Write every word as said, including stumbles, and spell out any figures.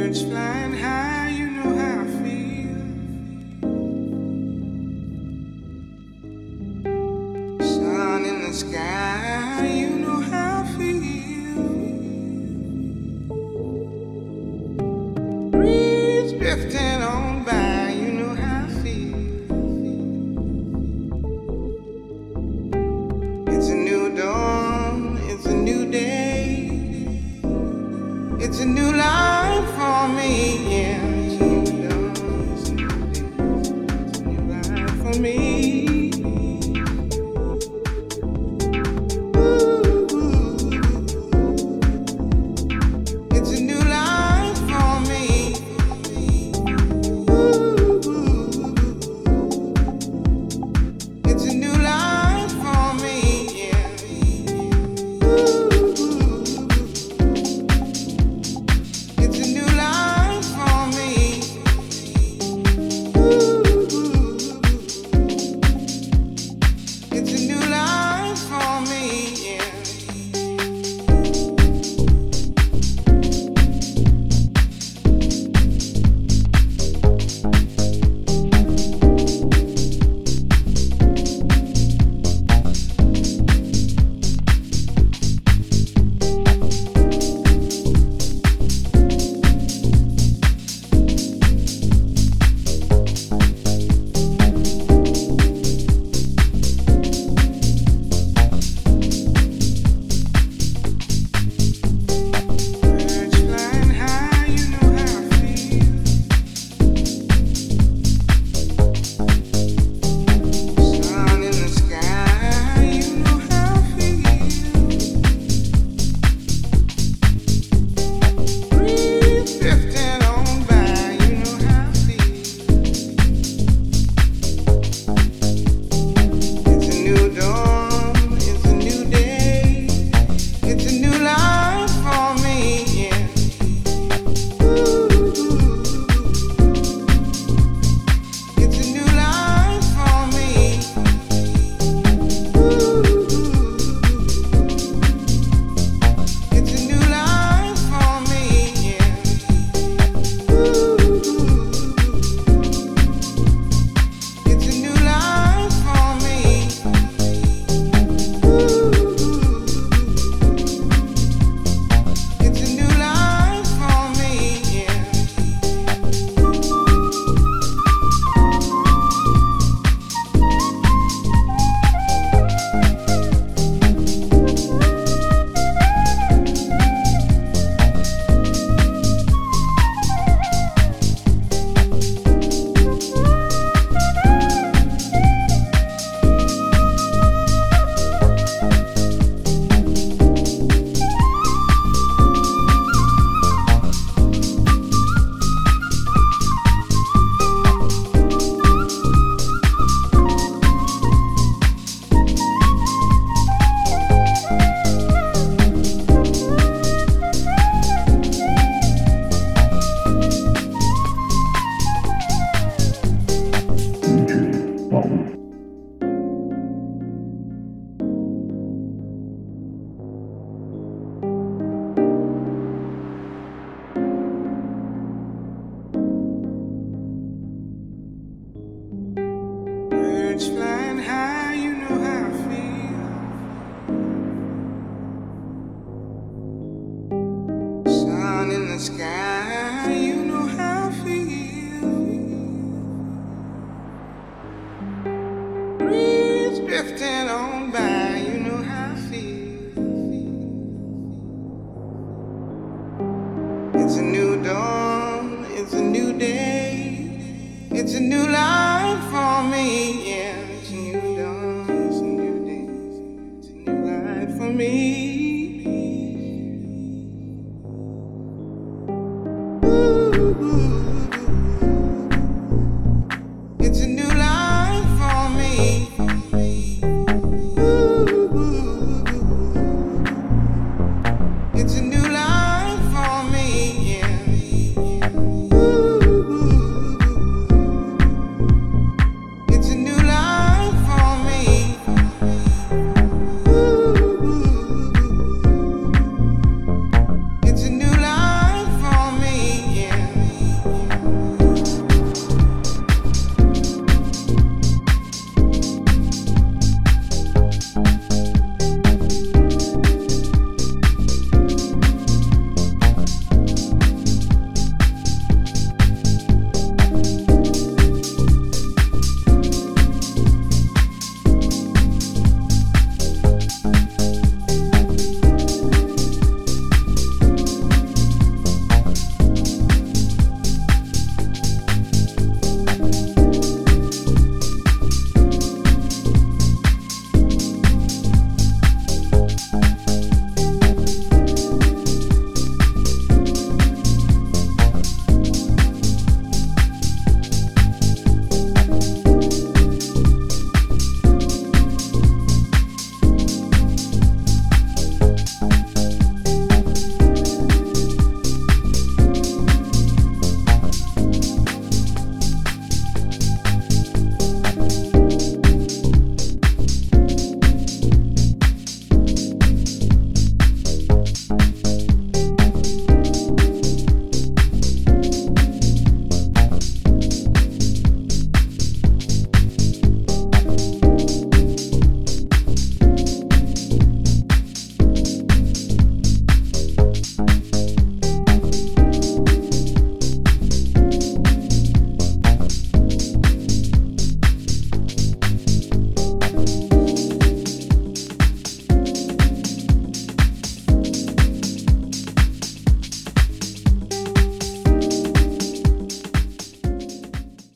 Birds flying high, you know how I feel. Sun in the sky, you know how I feel. Breeze drifting on by, you know how I feel. It's a new dawn, it's a new day. It's a new life for me, yeah. It's a new dawn, it's a new day. It's a new life for me. It's a new life for me. It's a new life for me, yeah. It's a new life for me. It's a new life for me, yeah. Birds flying high, you know how I feel. Sun in the sky, you know how I feel. Breeze drifting on by, you know how I feel. It's a new dawn, it's a new day. It's a new life for me, yeah. It's a new life for me. It's a new life for me, yeah. It's a new life for me. It's a new life for me, yeah. Birds flying high, you know how I feel. Sun in the sky, you know how I feel. Breeze drifting on by, you know how I feel. It's a new dawn, it's a new day. It's a new life for me, yeah. It's a new dawn, it's a new day. It's a new life for me. Ooh.